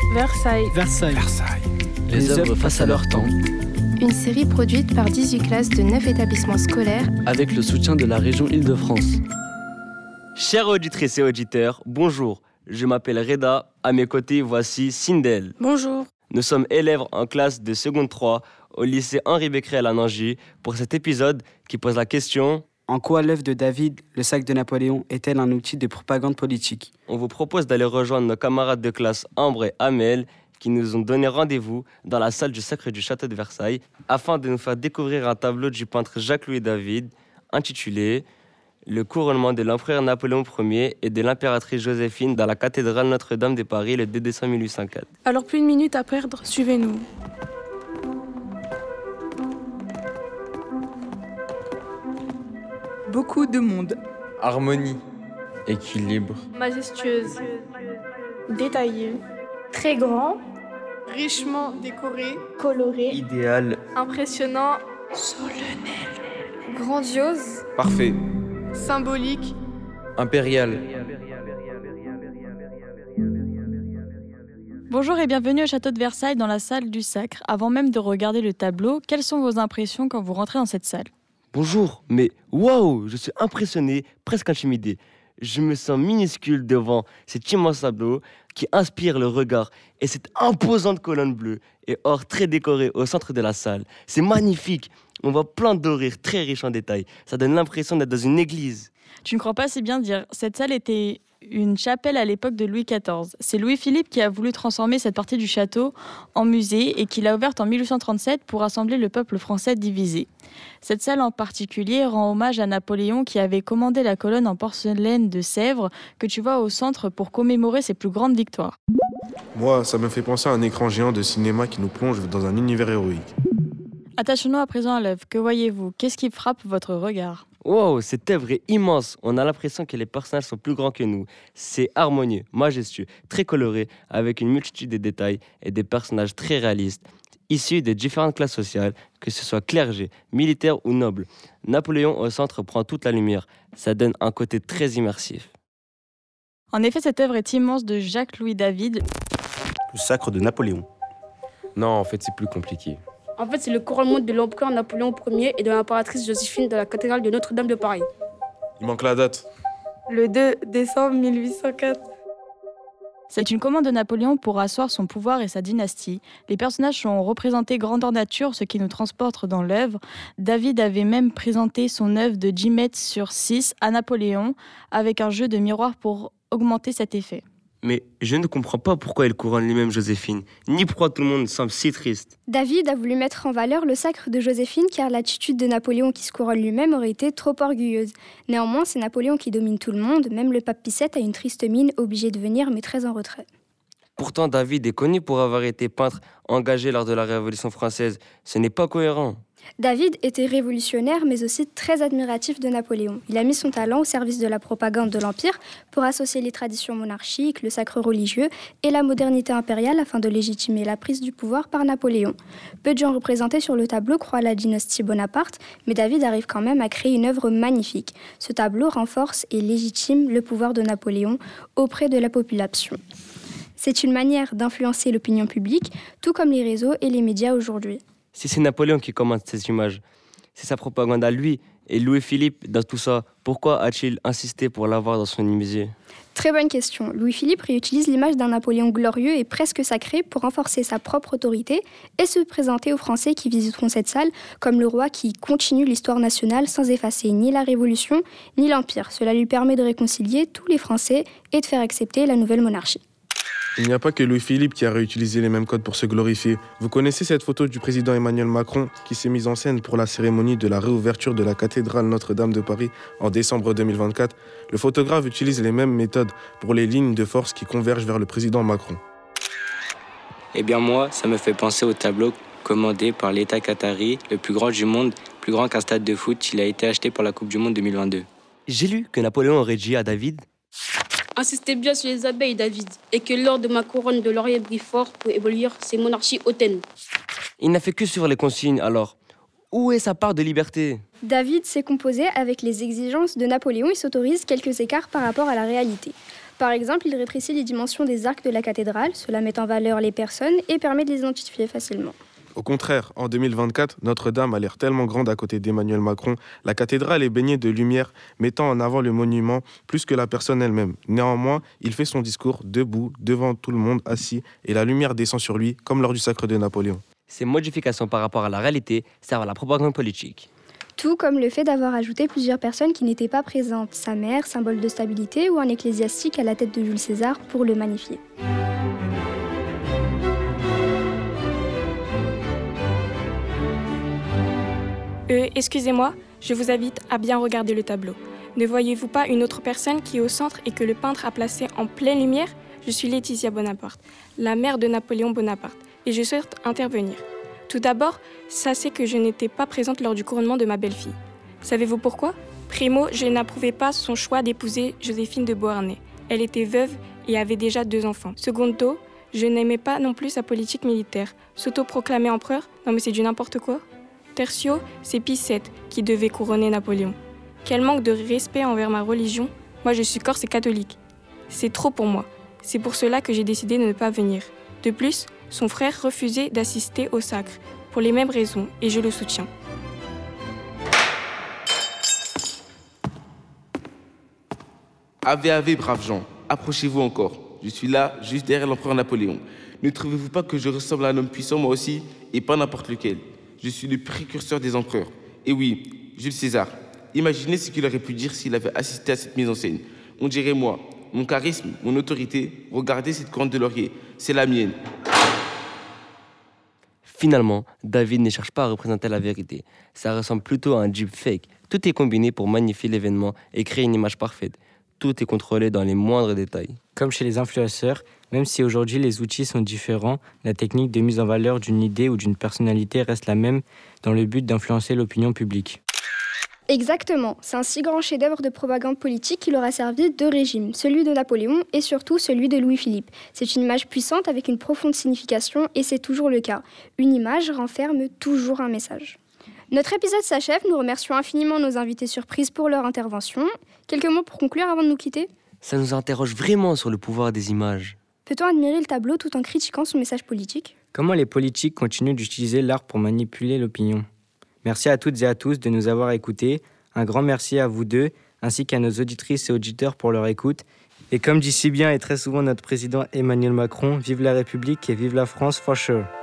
Versailles. Les œuvres face à leur temps, Une série produite par 18 classes de 9 établissements scolaires avec le soutien de la région Île-de-France. Chères auditrices et auditeurs, bonjour. Je m'appelle Reda. À mes côtés, voici Sindel. Bonjour. Nous sommes élèves en classe de seconde 3 au lycée Henri Becquerel à Nangy pour cet épisode qui pose la question: en quoi l'œuvre de David, le sac de Napoléon, est-elle un outil de propagande politique ? On vous propose d'aller rejoindre nos camarades de classe Ambre et Amel qui nous ont donné rendez-vous dans la salle du Sacre du Château de Versailles afin de nous faire découvrir un tableau du peintre Jacques-Louis David intitulé « Le couronnement de l'empereur Napoléon Ier et de l'impératrice Joséphine dans la cathédrale Notre-Dame de Paris le 2 décembre 1804 ». Alors plus une minute à perdre, suivez-nous. Beaucoup de monde. Harmonie, équilibre, Majestueuse. Détaillée. Très grand, Richement décorée. coloré, idéal, Impressionnant. grandiose, parfait, Symbolique. impérial. Bonjour et bienvenue au château de Versailles dans la salle du Sacre. Avant même de regarder le tableau, quelles sont vos impressions quand vous rentrez dans cette salle ? Bonjour, mais waouh, je suis impressionné, presque intimidé. Je me sens minuscule devant cet immense tableau qui inspire le regard et cette imposante colonne bleue et or très décorée au centre de la salle. C'est magnifique, on voit plein de dorures très riches en détails. Ça donne l'impression d'être dans une église. Tu ne crois pas, c'est bien dire. Cette salle était une chapelle à l'époque de Louis XIV. C'est Louis-Philippe qui a voulu transformer cette partie du château en musée et qui l'a ouverte en 1837 pour rassembler le peuple français divisé. Cette salle en particulier rend hommage à Napoléon qui avait commandé la colonne en porcelaine de Sèvres que tu vois au centre pour commémorer ses plus grandes victoires. Moi, ça me fait penser à un écran géant de cinéma qui nous plonge dans un univers héroïque. Attachons-nous à présent à l'œuvre. Que voyez-vous ? Qu'est-ce qui frappe votre regard ? Wow, cette œuvre est immense. On a l'impression que les personnages sont plus grands que nous. C'est harmonieux, majestueux, très coloré, avec une multitude de détails et des personnages très réalistes, issus de différentes classes sociales, que ce soit clergé, militaire ou noble. Napoléon au centre prend toute la lumière. Ça donne un côté très immersif. En effet, cette œuvre est immense de Jacques-Louis David. Le sacre de Napoléon. Non, en fait, c'est plus compliqué. En fait, c'est le couronnement de l'empereur Napoléon Ier et de l'impératrice Joséphine dans la cathédrale de Notre-Dame de Paris. Il manque la date. Le 2 décembre 1804. C'est une commande de Napoléon pour asseoir son pouvoir et sa dynastie. Les personnages sont représentés grandeur nature, ce qui nous transporte dans l'œuvre. David avait même présenté son œuvre de 10 mètres sur 6 à Napoléon, avec un jeu de miroir pour augmenter cet effet. Mais je ne comprends pas pourquoi il couronne lui-même Joséphine, ni pourquoi tout le monde semble si triste. David a voulu mettre en valeur le sacre de Joséphine car l'attitude de Napoléon qui se couronne lui-même aurait été trop orgueilleuse. Néanmoins, c'est Napoléon qui domine tout le monde, même le pape Pie VII a une triste mine, obligé de venir mais très en retrait. Pourtant, David est connu pour avoir été peintre engagé lors de la Révolution française. Ce n'est pas cohérent. David était révolutionnaire mais aussi très admiratif de Napoléon. Il a mis son talent au service de la propagande de l'Empire pour associer les traditions monarchiques, le sacre religieux et la modernité impériale afin de légitimer la prise du pouvoir par Napoléon. Peu de gens représentés sur le tableau croient à la dynastie Bonaparte, mais David arrive quand même à créer une œuvre magnifique. Ce tableau renforce et légitime le pouvoir de Napoléon auprès de la population. C'est une manière d'influencer l'opinion publique, tout comme les réseaux et les médias aujourd'hui. Si c'est Napoléon qui commande ces images, c'est sa propagande à lui et Louis-Philippe dans tout ça. Pourquoi a-t-il insisté pour l'avoir dans son musée ? Très bonne question. Louis-Philippe réutilise l'image d'un Napoléon glorieux et presque sacré pour renforcer sa propre autorité et se présenter aux Français qui visiteront cette salle comme le roi qui continue l'histoire nationale sans effacer ni la Révolution ni l'Empire. Cela lui permet de réconcilier tous les Français et de faire accepter la nouvelle monarchie. Il n'y a pas que Louis-Philippe qui a réutilisé les mêmes codes pour se glorifier. Vous connaissez cette photo du président Emmanuel Macron qui s'est mise en scène pour la cérémonie de la réouverture de la cathédrale Notre-Dame de Paris en décembre 2024. Le photographe utilise les mêmes méthodes pour les lignes de force qui convergent vers le président Macron. Eh bien moi, ça me fait penser au tableau commandé par l'État qatari, le plus grand du monde, plus grand qu'un stade de foot. Il a été acheté pour la Coupe du Monde 2022. J'ai lu que Napoléon aurait dit à David: Insistez bien sur les abeilles, David, et que l'or de ma couronne de laurier brille fort pour ébolir ces monarchies hautaines. Il n'a fait que suivre les consignes, alors. Où est sa part de liberté ? David s'est composé avec les exigences de Napoléon et s'autorise quelques écarts par rapport à la réalité. Par exemple, il rétrécit les dimensions des arcs de la cathédrale, cela met en valeur les personnes et permet de les identifier facilement. Au contraire, en 2024, Notre-Dame a l'air tellement grande à côté d'Emmanuel Macron. La cathédrale est baignée de lumière, mettant en avant le monument plus que la personne elle-même. Néanmoins, il fait son discours debout, devant tout le monde, assis, et la lumière descend sur lui, comme lors du sacre de Napoléon. Ces modifications par rapport à la réalité servent à la propagande politique. Tout comme le fait d'avoir ajouté plusieurs personnes qui n'étaient pas présentes, sa mère, symbole de stabilité, ou un ecclésiastique à la tête de Jules César pour le magnifier. Excusez-moi, je vous invite à bien regarder le tableau. Ne voyez-vous pas une autre personne qui est au centre et que le peintre a placée en pleine lumière ? Je suis Laetitia Bonaparte, la mère de Napoléon Bonaparte, et je souhaite intervenir. Tout d'abord, sachez que je n'étais pas présente lors du couronnement de ma belle-fille. Savez-vous pourquoi ? Primo, je n'approuvais pas son choix d'épouser Joséphine de Beauharnais. Elle était veuve et avait déjà 2 enfants. Secondo, je n'aimais pas non plus sa politique militaire. S'autoproclamer empereur ? Non mais c'est du n'importe quoi. Tertio, c'est Pie VII qui devait couronner Napoléon. Quel manque de respect envers ma religion. Moi je suis corse et catholique. C'est trop pour moi. C'est pour cela que j'ai décidé de ne pas venir. De plus, son frère refusait d'assister au sacre, pour les mêmes raisons, et je le soutiens. Ave, braves gens, approchez-vous encore. Je suis là, juste derrière l'empereur Napoléon. Ne trouvez-vous pas que je ressemble à un homme puissant, moi aussi, et pas n'importe lequel ? Je suis le précurseur des empereurs. Et oui, Jules César. Imaginez ce qu'il aurait pu dire s'il avait assisté à cette mise en scène. On dirait moi, mon charisme, mon autorité. Regardez cette couronne de laurier, c'est la mienne. Finalement, David ne cherche pas à représenter la vérité. Ça ressemble plutôt à un deepfake. Tout est combiné pour magnifier l'événement et créer une image parfaite. Tout est contrôlé dans les moindres détails. Comme chez les influenceurs, même si aujourd'hui les outils sont différents, la technique de mise en valeur d'une idée ou d'une personnalité reste la même dans le but d'influencer l'opinion publique. Exactement, c'est un si grand chef-d'œuvre de propagande politique qu'il aura servi 2 régimes, celui de Napoléon et surtout celui de Louis-Philippe. C'est une image puissante avec une profonde signification et c'est toujours le cas. Une image renferme toujours un message. Notre épisode s'achève, nous remercions infiniment nos invités surprises pour leur intervention. Quelques mots pour conclure avant de nous quitter ? Ça nous interroge vraiment sur le pouvoir des images. Peut-on admirer le tableau tout en critiquant son message politique ? Comment les politiques continuent d'utiliser l'art pour manipuler l'opinion ? Merci à toutes et à tous de nous avoir écoutés. Un grand merci à vous deux, ainsi qu'à nos auditrices et auditeurs pour leur écoute. Et comme dit si bien et très souvent notre président Emmanuel Macron, vive la République et vive la France for sure.